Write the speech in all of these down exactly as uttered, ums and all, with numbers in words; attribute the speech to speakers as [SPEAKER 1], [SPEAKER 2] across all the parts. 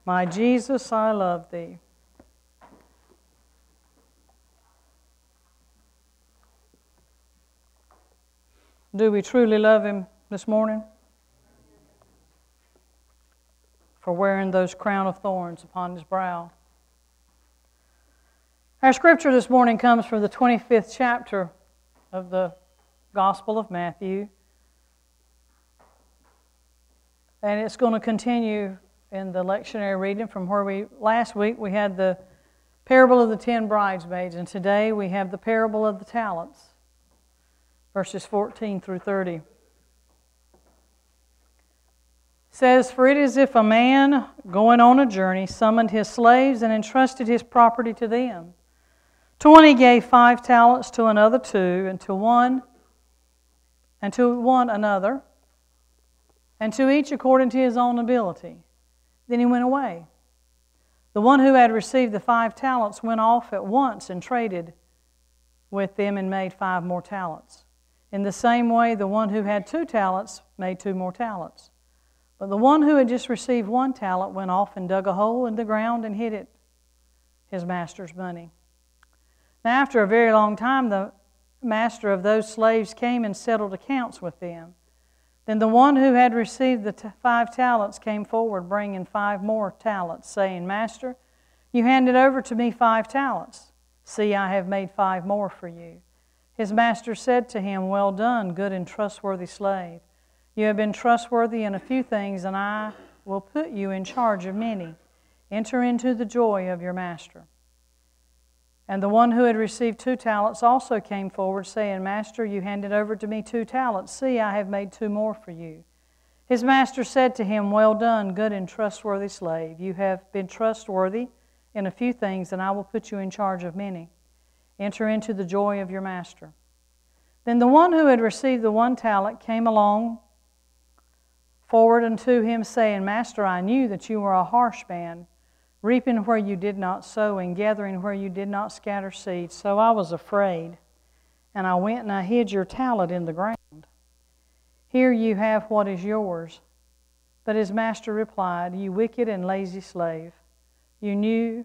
[SPEAKER 1] My Jesus, I love Thee. Do we truly love Him this morning? For wearing those crown of thorns upon His brow. Our scripture this morning comes from the twenty-fifth chapter of the Gospel of Matthew. And it's going to continue in the lectionary reading from where we, last week we had the parable of the ten bridesmaids, and today we have the parable of the talents, verses fourteen through thirty. It says, "For it is if a man going on a journey summoned his slaves and entrusted his property to them. To one he gave five talents, to another two, and to one, and to one another, and to each according to his own ability. Then he went away. The one who had received the five talents went off at once and traded with them and made five more talents. In the same way, the one who had two talents made two more talents. But the one who had just received one talent went off and dug a hole in the ground and hid it, his master's money. Now after a very long time, the master of those slaves came and settled accounts with them. Then the one who had received the t- five talents came forward, bringing five more talents, saying, Master, you handed over to me five talents. See, I have made five more for you. His master said to him, Well done, good and trustworthy slave. You have been trustworthy in a few things, and I will put you in charge of many. Enter into the joy of your master. And the one who had received two talents also came forward, saying, Master, you handed over to me two talents. See, I have made two more for you. His master said to him, Well done, good and trustworthy slave. You have been trustworthy in a few things, and I will put you in charge of many. Enter into the joy of your master. Then the one who had received the one talent came along forward unto him, saying, Master, I knew that you were a harsh man, reaping where you did not sow and gathering where you did not scatter seed. So I was afraid, and I went and I hid your talent in the ground. Here you have what is yours. But his master replied, You wicked and lazy slave, you knew,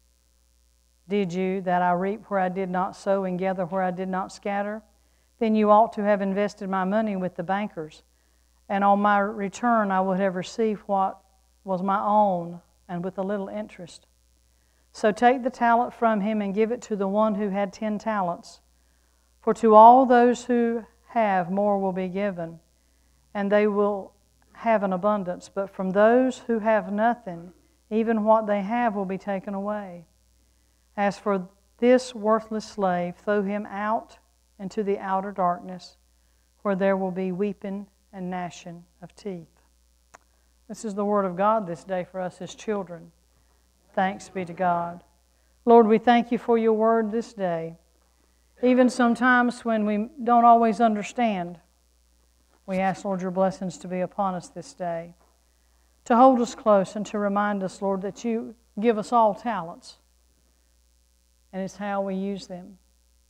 [SPEAKER 1] did you, that I reap where I did not sow and gather where I did not scatter? Then you ought to have invested my money with the bankers, and on my return I would have received what was my own, and with a little interest. So take the talent from him and give it to the one who had ten talents. For to all those who have, more will be given, and they will have an abundance. But from those who have nothing, even what they have will be taken away. As for this worthless slave, throw him out into the outer darkness, where there will be weeping and gnashing of teeth." This is the word of God this day for us as children. Thanks be to God. Lord, we thank you for your word this day. Even sometimes when we don't always understand, we ask, Lord, your blessings to be upon us this day, to hold us close and to remind us, Lord, that you give us all talents, and it's how we use them,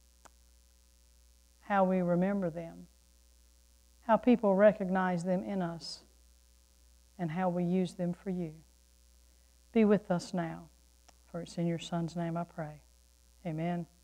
[SPEAKER 1] how we remember them, how people recognize them in us, and how we use them for you. Be with us now, for it's in your Son's name I pray. Amen.